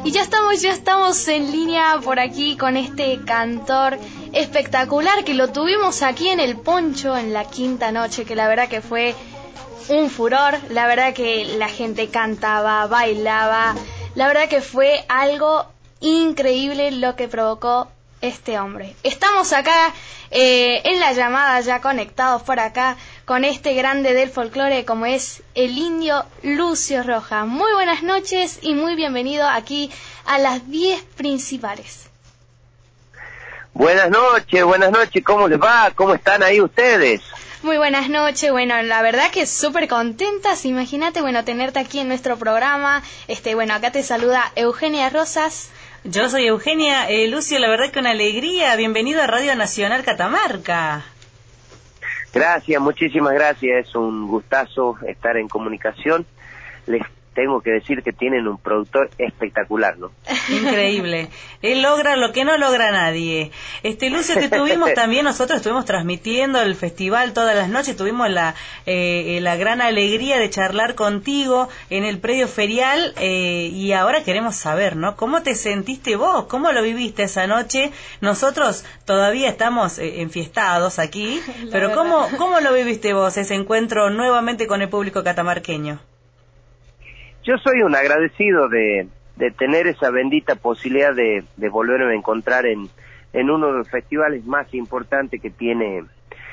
Y ya estamos en línea por aquí con este cantor espectacular que lo tuvimos aquí en El Poncho en la quinta noche, que la verdad que fue un furor, la verdad que la gente cantaba, bailaba, la verdad que fue algo increíble lo que provocó este hombre. Estamos acá en la llamada, ya conectados por acá con este grande del folclore como es el indio Lucio Rojas. Muy buenas noches y muy bienvenido aquí a las 10 principales. Buenas noches, ¿cómo les va? ¿Cómo están ahí ustedes? Muy buenas noches, bueno, la verdad que súper contentas, imagínate, bueno, tenerte aquí en nuestro programa, bueno, acá te saluda Eugenia Rosas. Yo soy Eugenia, Lucio, la verdad que una alegría, bienvenido a Radio Nacional Catamarca. Gracias, muchísimas gracias, es un gustazo estar en comunicación. Les tengo que decir que tienen un productor espectacular, ¿no? Increíble. Él logra lo que no logra nadie. Lucio, te tuvimos también, nosotros estuvimos transmitiendo el festival todas las noches, tuvimos la gran alegría de charlar contigo en el predio ferial y ahora queremos saber, ¿no? ¿Cómo te sentiste vos? ¿Cómo lo viviste esa noche? Nosotros todavía estamos enfiestados aquí, pero ¿cómo lo viviste vos, ese encuentro nuevamente con el público catamarqueño? Yo soy un agradecido de tener esa bendita posibilidad de volverme a encontrar en uno de los festivales más importantes que tiene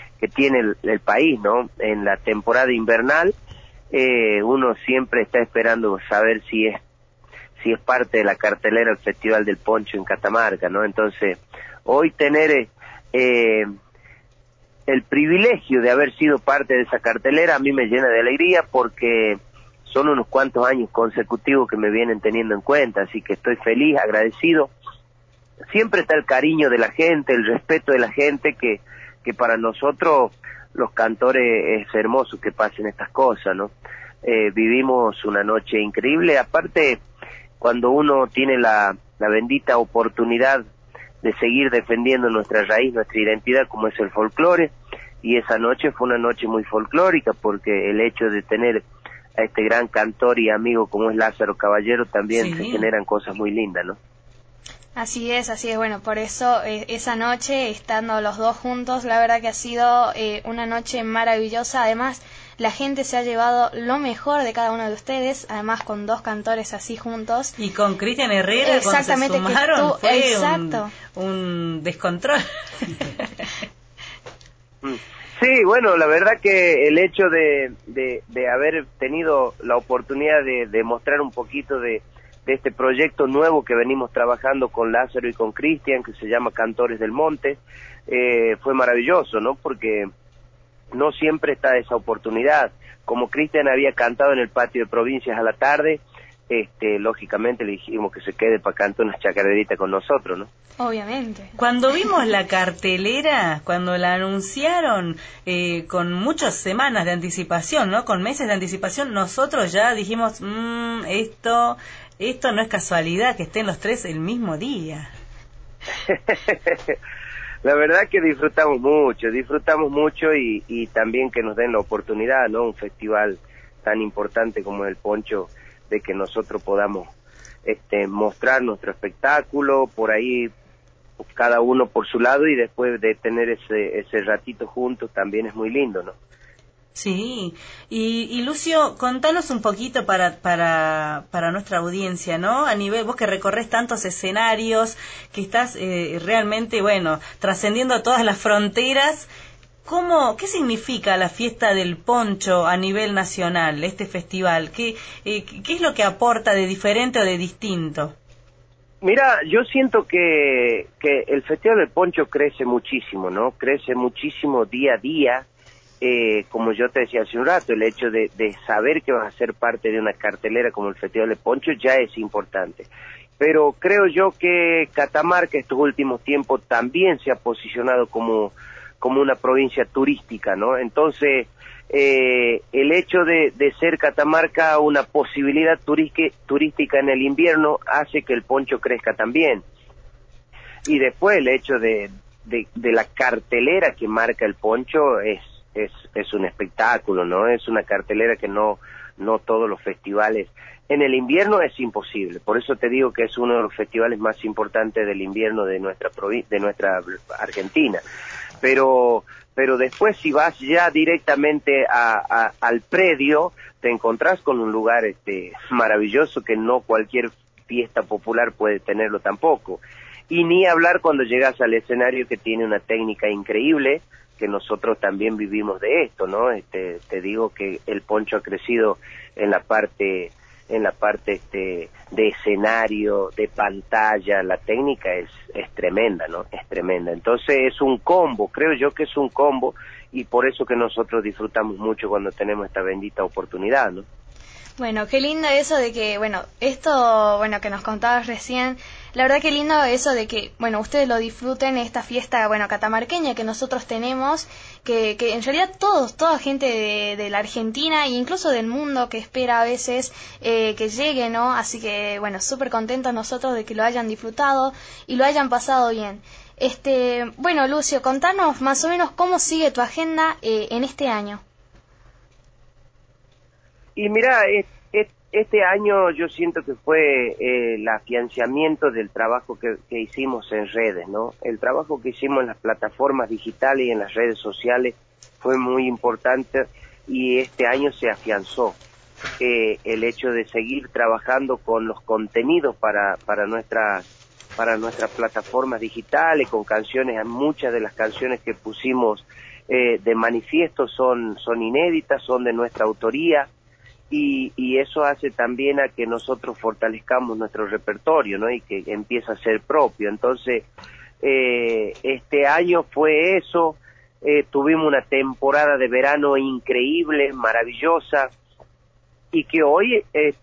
el país, ¿no? En la temporada invernal, uno siempre está esperando saber si es parte de la cartelera del Festival del Poncho en Catamarca, ¿no? Entonces, hoy tener el privilegio de haber sido parte de esa cartelera a mí me llena de alegría porque son unos cuantos años consecutivos que me vienen teniendo en cuenta, así que estoy feliz, agradecido. Siempre está el cariño de la gente, el respeto de la gente, que para nosotros los cantores es hermoso que pasen estas cosas, ¿no? Vivimos una noche increíble, aparte cuando uno tiene la bendita oportunidad de seguir defendiendo nuestra raíz, nuestra identidad como es el folclore, y esa noche fue una noche muy folclórica porque el hecho de tener a este gran cantor y amigo como es Lázaro Caballero también se generan cosas muy lindas, ¿no? Así es, bueno, por eso esa noche, estando los dos juntos, la verdad que ha sido una noche maravillosa, además la gente se ha llevado lo mejor de cada uno de ustedes, además con dos cantores así juntos. Y con Cristian Herrera, exactamente, cuando se sumaron, fue exacto. un descontrol. Sí, bueno, la verdad que el hecho de haber tenido la oportunidad de mostrar un poquito de este proyecto nuevo que venimos trabajando con Lázaro y con Cristian, que se llama Cantores del Monte, fue maravilloso, ¿no? Porque no siempre está esa oportunidad. Como Cristian había cantado en el patio de provincias a la tarde, lógicamente le dijimos que se quede para cantar unas chacareritas con nosotros, ¿no? Obviamente. Cuando vimos la cartelera, cuando la anunciaron con muchas semanas de anticipación, ¿no? Con meses de anticipación, nosotros ya dijimos, esto no es casualidad que estén los tres el mismo día. La verdad que disfrutamos mucho y también que nos den la oportunidad, ¿no? Un festival tan importante como el Poncho, de que nosotros podamos mostrar nuestro espectáculo por ahí, cada uno por su lado, y después de tener ese ratito juntos también es muy lindo, ¿no? Sí, y Lucio, contanos un poquito para nuestra audiencia, ¿no? A nivel, vos que recorres tantos escenarios, que estás realmente, bueno, trascendiendo todas las fronteras, ¿qué significa la fiesta del Poncho a nivel nacional, este festival? ¿Qué es lo que aporta de diferente o de distinto? Mira, yo siento que el Festival del Poncho crece muchísimo, ¿no? Crece muchísimo día a día. Como yo te decía hace un rato, el hecho de saber que vas a ser parte de una cartelera como el Festival del Poncho ya es importante. Pero creo yo que Catamarca estos últimos tiempos también se ha posicionado como una provincia turística, ¿no? Entonces, el hecho de ser Catamarca una posibilidad turística en el invierno hace que el poncho crezca también. Y después el hecho de la cartelera que marca el poncho es un espectáculo, ¿no? Es una cartelera que no no todos los festivales. En el invierno es imposible, por eso te digo que es uno de los festivales más importantes del invierno de nuestra de nuestra Argentina. Pero después si vas ya directamente al predio, te encontrás con un lugar maravilloso que no cualquier fiesta popular puede tenerlo tampoco. Y ni hablar cuando llegas al escenario, que tiene una técnica increíble, que nosotros también vivimos de esto, ¿no? Te digo que el Poncho ha crecido en la parte de escenario, de pantalla. La técnica es tremenda, ¿no? Es tremenda. Entonces es un combo, creo yo que es un combo, y por eso que nosotros disfrutamos mucho cuando tenemos esta bendita oportunidad, ¿no? Bueno, qué lindo eso de que, bueno, esto, bueno, que nos contabas recién, la verdad que lindo eso de que, bueno, ustedes lo disfruten, esta fiesta, bueno, catamarqueña que nosotros tenemos, que en realidad toda gente de la Argentina e incluso del mundo que espera a veces que llegue, ¿no? Así que, bueno, súper contentos nosotros de que lo hayan disfrutado y lo hayan pasado bien. Bueno, Lucio, contanos más o menos cómo sigue tu agenda en este año. Y mira, este año yo siento que fue el afianzamiento del trabajo que hicimos en redes, ¿no? El trabajo que hicimos en las plataformas digitales y en las redes sociales fue muy importante, y este año se afianzó el hecho de seguir trabajando con los contenidos para nuestras plataformas digitales, con canciones. Muchas de las canciones que pusimos de manifiesto son inéditas, son de nuestra autoría. Y eso hace también a que nosotros fortalezcamos nuestro repertorio, ¿no? Y que empieza a ser propio. Entonces, este año fue eso. Tuvimos una temporada de verano increíble, maravillosa, y que hoy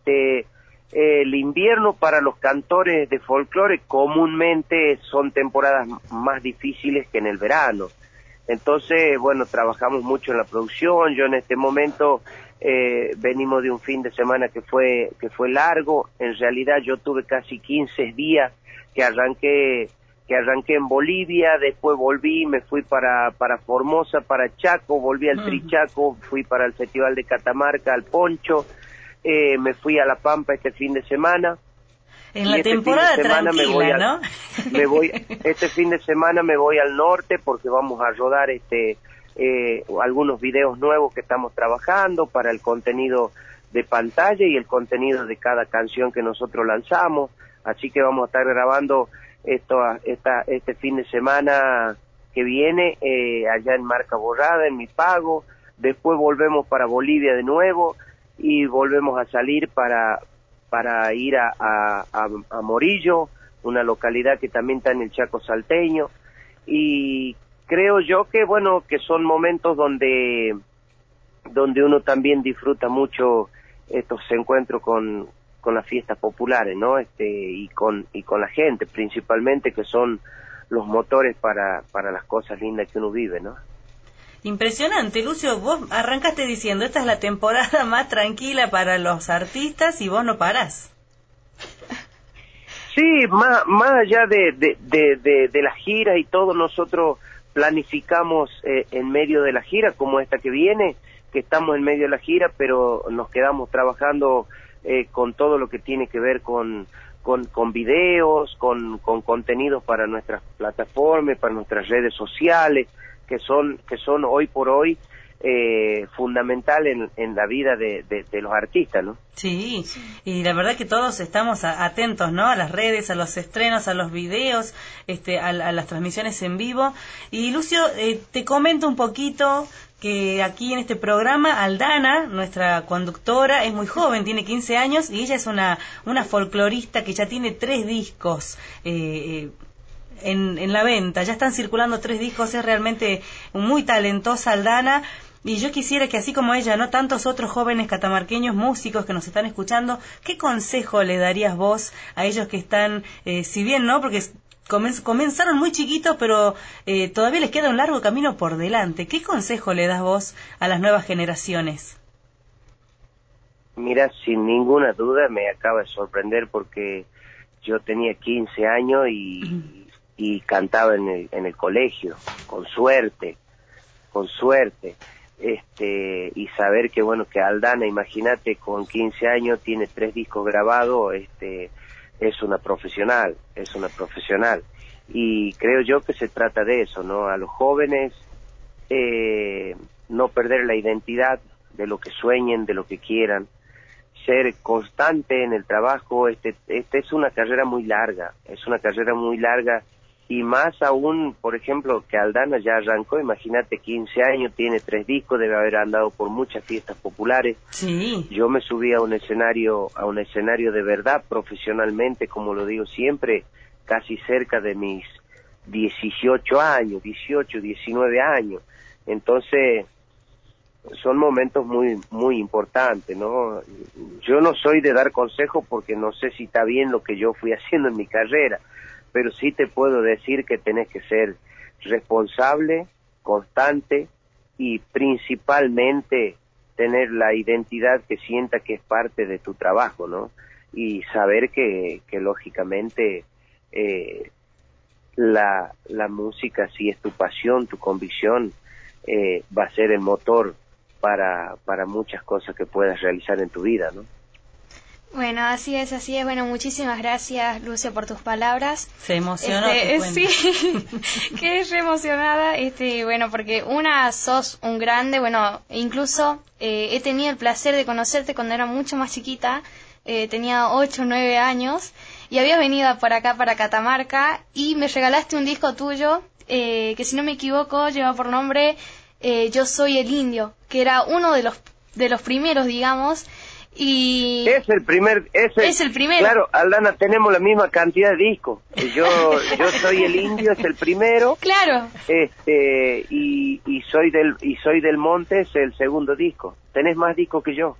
el invierno para los cantores de folclore comúnmente son temporadas más difíciles que en el verano. Entonces, bueno, trabajamos mucho en la producción. Yo en este momento venimos de un fin de semana que fue largo. En realidad yo tuve casi 15 días que arranqué en Bolivia, después volví, me fui para Formosa, para Chaco, volví al Trichaco, fui para el Festival de Catamarca, al Poncho, me fui a La Pampa este fin de semana. En la temporada tranquila, ¿no? Este fin de semana me voy al norte porque vamos a rodar algunos videos nuevos que estamos trabajando para el contenido de pantalla y el contenido de cada canción que nosotros lanzamos. Así que vamos a estar grabando este fin de semana que viene allá en Marca Borrada, en Mi Pago. Después volvemos para Bolivia de nuevo y volvemos a salir para ir a Morillo, una localidad que también está en el Chaco salteño. Y creo yo que, bueno, que son momentos donde uno también disfruta mucho estos encuentros con las fiestas populares, ¿no? Y con la gente, principalmente, que son los motores para las cosas lindas que uno vive, ¿no? Impresionante, Lucio. Vos arrancaste diciendo, esta es la temporada más tranquila para los artistas y vos no parás. Sí, más allá de las giras y todo, nosotros planificamos en medio de la gira, como esta que viene, que estamos en medio de la gira, pero nos quedamos trabajando con todo lo que tiene que ver con videos, con contenidos para nuestras plataformas, para nuestras redes sociales, que son hoy por hoy fundamental en la vida de los artistas, ¿no? Sí, y la verdad que todos estamos atentos, ¿no? A las redes, a los estrenos, a los videos, a las transmisiones en vivo. Y Lucio, te comento un poquito que aquí en este programa Aldana, nuestra conductora, es muy joven, tiene 15 años y ella es una folclorista que ya tiene 3 discos en la venta. Ya están circulando 3 discos, es realmente muy talentosa Aldana. Y yo quisiera que así como ella, ¿no?, tantos otros jóvenes catamarqueños músicos que nos están escuchando, ¿qué consejo le darías vos a ellos que están, si bien, ¿no?, porque comenzaron muy chiquitos, pero todavía les queda un largo camino por delante? ¿Qué consejo le das vos a las nuevas generaciones? Mira, sin ninguna duda me acaba de sorprender, porque yo tenía 15 años y cantaba en el colegio, con suerte. y saber que bueno, que Aldana, imagínate, con 15 años tiene 3 discos grabados, es una profesional, y creo yo que se trata de eso, ¿no? A los jóvenes no perder la identidad de lo que sueñen, de lo que quieran, ser constante en el trabajo. Este es una carrera muy larga, y más aún, por ejemplo, que Aldana ya arrancó, imagínate, 15 años, tiene 3 discos, debe haber andado por muchas fiestas populares. Sí. Yo me subí a un escenario de verdad, profesionalmente, como lo digo siempre, casi cerca de mis 18 años, 18, 19 años. Entonces, son momentos muy, muy importantes, ¿no? Yo no soy de dar consejos porque no sé si está bien lo que yo fui haciendo en mi carrera, pero sí te puedo decir que tenés que ser responsable, constante y principalmente tener la identidad que sienta que es parte de tu trabajo, ¿no? Y saber que lógicamente la música, si es tu pasión, tu convicción, va a ser el motor para muchas cosas que puedas realizar en tu vida, ¿no? Bueno, así es. Bueno, muchísimas gracias, Lucio, por tus palabras. Se emocionó. Sí, quedé re emocionada. Bueno, porque sos un grande. Bueno, incluso he tenido el placer de conocerte cuando era mucho más chiquita. Tenía 8 o 9 años y habías venido por acá, para Catamarca, y me regalaste un disco tuyo que, si no me equivoco, lleva por nombre Yo Soy el Indio, que era uno de los primeros, digamos. Y es el primero. Claro, Aldana, tenemos la misma cantidad de discos. Yo Soy el Indio es el primero. Claro. Y soy del Monte es el segundo disco. Tenés más discos que yo.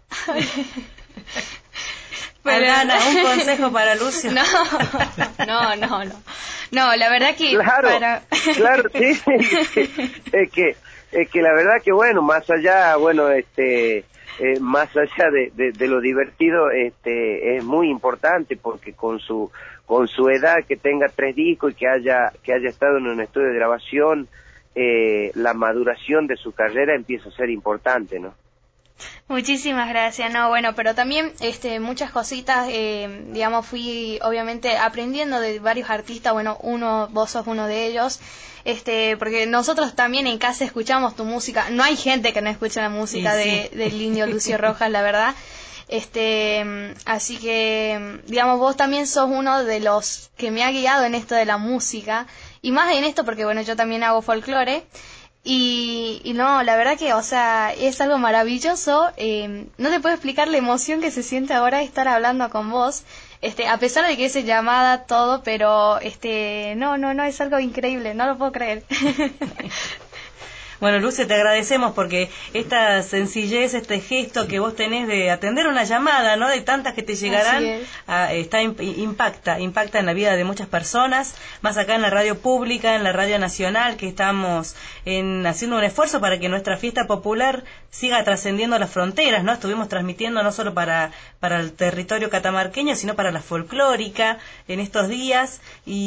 Aldana, un consejo para Lucio. No, la verdad que claro, sí. es que la verdad que bueno, más allá, bueno, más allá de lo divertido, es muy importante, porque con su edad, que tenga 3 discos y que haya estado en un estudio de grabación, la maduración de su carrera empieza a ser importante, ¿no? Muchísimas gracias. No, bueno, pero también muchas cositas, digamos, fui obviamente aprendiendo de varios artistas. Bueno, vos sos uno de ellos, porque nosotros también en casa escuchamos tu música. No hay gente que no escuche la música del Indio Lucio Rojas, la verdad. Así que, digamos, vos también sos uno de los que me ha guiado en esto de la música, y más en esto porque, bueno, yo también hago folclore. Y no, la verdad que, o sea, es algo maravilloso. No te puedo explicar la emoción que se siente ahora estar hablando con vos, a pesar de que es llamada todo, pero no, es algo increíble, no lo puedo creer. Bueno, Lucio, te agradecemos porque esta sencillez, este gesto que vos tenés de atender una llamada, ¿no?, de tantas que te llegarán, impacta en la vida de muchas personas, más acá en la radio pública, en la radio nacional, que estamos haciendo un esfuerzo para que nuestra fiesta popular siga trascendiendo las fronteras, ¿no? Estuvimos transmitiendo no solo para el territorio catamarqueño, sino para la folclórica en estos días,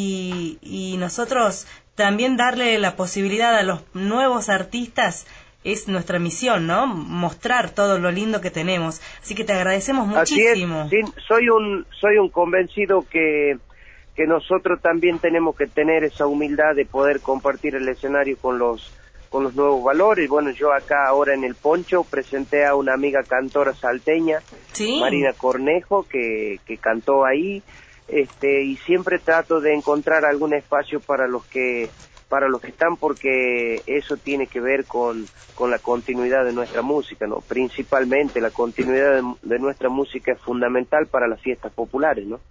y nosotros también darle la posibilidad a los nuevos artistas es nuestra misión, ¿no? Mostrar todo lo lindo que tenemos. Así que te agradecemos muchísimo. Así es, sí, soy un convencido que nosotros también tenemos que tener esa humildad de poder compartir el escenario con los nuevos valores. Bueno, yo acá ahora en el Poncho presenté a una amiga cantora salteña, ¿sí?, Marina Cornejo, que cantó ahí. Y siempre trato de encontrar algún espacio para los que están, porque eso tiene que ver con la continuidad de nuestra música, ¿no? Principalmente la continuidad de nuestra música es fundamental para las fiestas populares, ¿no?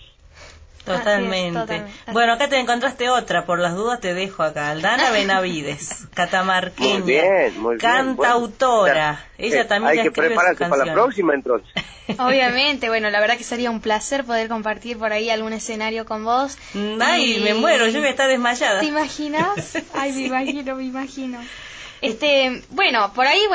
Totalmente. Bueno, acá te encontraste otra, por las dudas te dejo acá. Aldana Benavides, catamarqueña, muy bien, cantautora. Bueno, ella también hay que prepararse para la próxima, entonces. Obviamente, bueno, la verdad que sería un placer poder compartir por ahí algún escenario con vos. Ay, me muero, yo voy a estar desmayada. ¿Te imaginas? Ay, me imagino. Bueno, por ahí,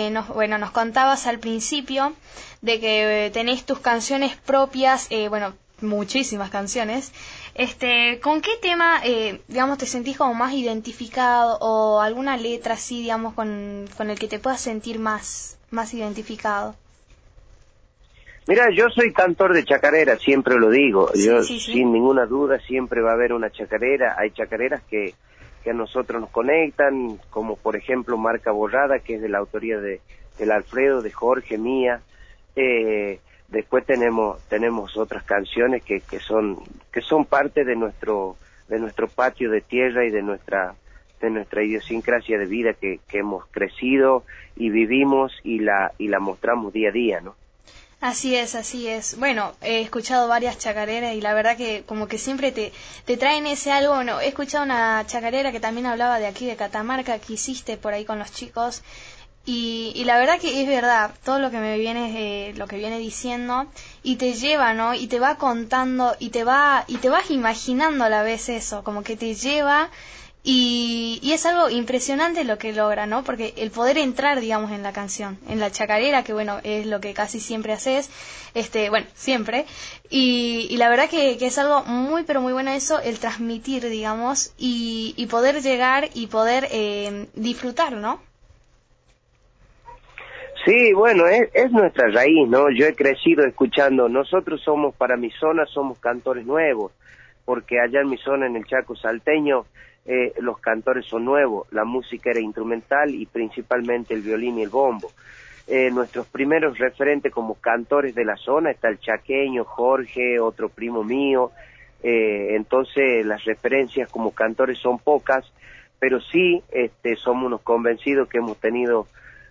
nos contabas al principio de que tenés tus canciones propias, muchísimas canciones. ¿Con qué tema, digamos, te sentís como más identificado o alguna letra así, digamos, con el que te puedas sentir más identificado? Mira, yo soy cantor de chacarera, siempre lo digo. Sí. Sin ninguna duda, siempre va a haber una chacarera. Hay chacareras que a nosotros nos conectan, como por ejemplo Marca Borrada, que es de la autoría del Alfredo, de Jorge, mía. Después tenemos otras canciones que son parte de nuestro patio de tierra y de nuestra idiosincrasia de vida que hemos crecido y vivimos y la mostramos día a día, ¿no? Así es. Bueno, he escuchado varias chacareras y la verdad que como que siempre te traen ese algo. Bueno, he escuchado una chacarera que también hablaba de aquí de Catamarca, que hiciste por ahí con los chicos. Y la verdad que es verdad, todo lo que lo que viene diciendo, y te lleva, ¿no? Y te va contando, y te vas imaginando a la vez eso, como que te lleva. Y es algo impresionante lo que logra, ¿no? Porque el poder entrar, digamos, en la canción, en la chacarera, que bueno, es lo que casi siempre haces, siempre. Y la verdad que es algo muy, pero muy bueno eso, el transmitir, digamos, y poder llegar y poder disfrutar, ¿no? Sí, bueno, es nuestra raíz, ¿no? Yo he crecido escuchando, nosotros para mi zona somos cantores nuevos, porque allá en mi zona, en el Chaco salteño, los cantores son nuevos, la música era instrumental y principalmente el violín y el bombo. Nuestros primeros referentes como cantores de la zona está el chaqueño, Jorge, otro primo mío, entonces las referencias como cantores son pocas, pero sí somos unos convencidos que hemos tenido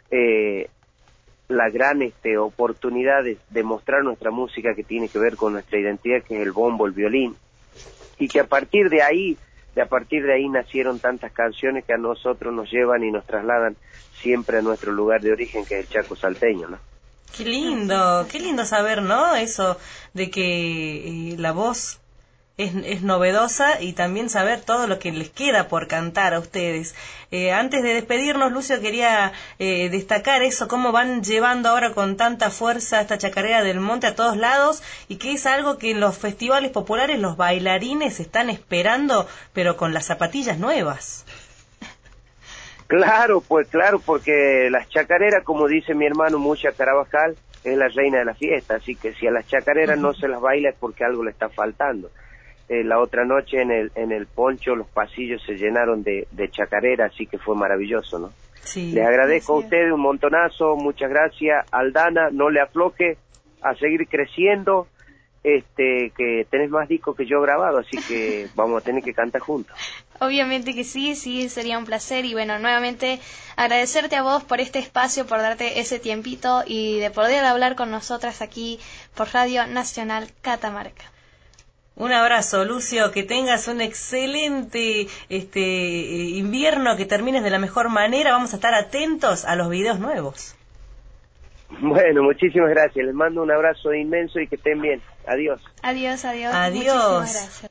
la gran oportunidad de mostrar nuestra música que tiene que ver con nuestra identidad, que es el bombo, el violín, y que a partir de ahí nacieron tantas canciones que a nosotros nos llevan y nos trasladan siempre a nuestro lugar de origen, que es el Chaco salteño, ¿no? Qué lindo saber, ¿no? Eso de que la voz es novedosa y también saber todo lo que les queda por cantar a ustedes. Antes de despedirnos, Lucio, quería destacar eso, cómo van llevando ahora con tanta fuerza esta chacarera del monte a todos lados y que es algo que en los festivales populares los bailarines están esperando, pero con las zapatillas nuevas. Claro, porque las chacareras, como dice mi hermano Mucha Carabajal, es la reina de la fiesta, así que si a las chacareras no se las baila es porque algo le está faltando. La otra noche en el Poncho los pasillos se llenaron de chacarera, así que fue maravilloso, ¿no? Sí, les agradezco a ustedes un montonazo, muchas gracias. Aldana, no le afloje, a seguir creciendo, que tenés más discos que yo grabado, así que vamos a tener que cantar juntos. Obviamente que sí, sería un placer y bueno, nuevamente agradecerte a vos por este espacio, por darte ese tiempito y de poder hablar con nosotras aquí por Radio Nacional Catamarca. Un abrazo, Lucio, que tengas un excelente invierno, que termines de la mejor manera. Vamos a estar atentos a los videos nuevos. Bueno, muchísimas gracias. Les mando un abrazo inmenso y que estén bien. Adiós. Adiós. Adiós. Muchísimas gracias.